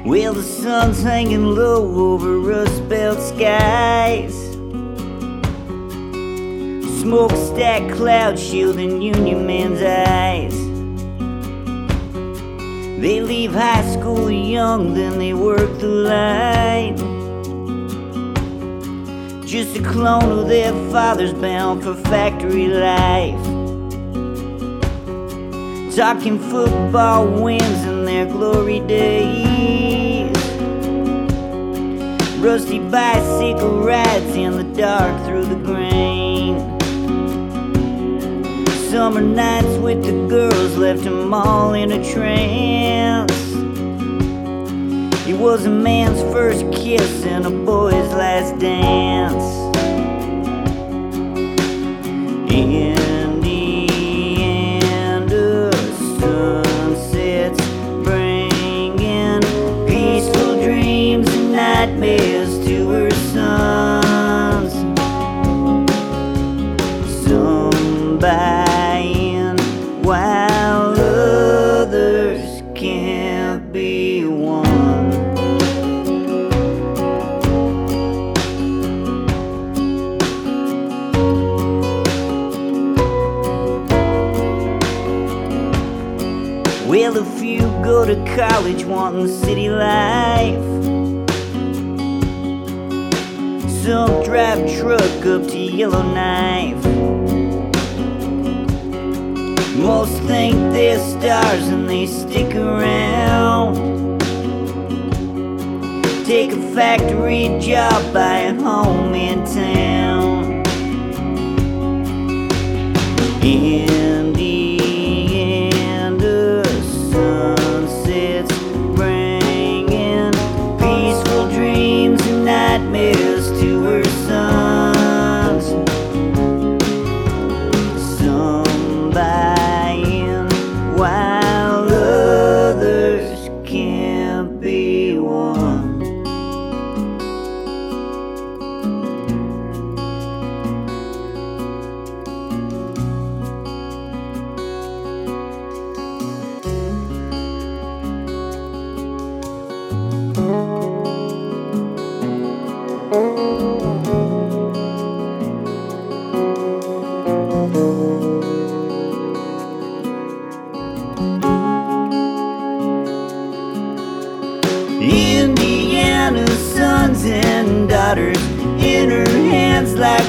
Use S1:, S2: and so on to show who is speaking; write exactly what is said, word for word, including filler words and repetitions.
S1: Well, the sun's hanging low over Rust Belt skies. Smokestack clouds shielding Union Man's eyes. They leave high school young, then they work the line. Just a clone of their fathers bound for factory life. Talking football wins in their glory days. Rusty bicycle rides in the dark through the grain. Summer nights with the girls left them all in a trance. It was a man's first kiss and a boy's last dance. In the end, a sunset's bringing peaceful dreams and nightmares to her sons. Some buying while others can't be won. Well, a few go to college wanting city life. Some drive truck up to Yellowknife. Most think they're stars and they stick around. Take a factory job, buy a home in town. In the end, a sunset's bringing peaceful dreams and nightmares to her sons. Some buying while others can't be won. Indiana's sons and daughters in her hands like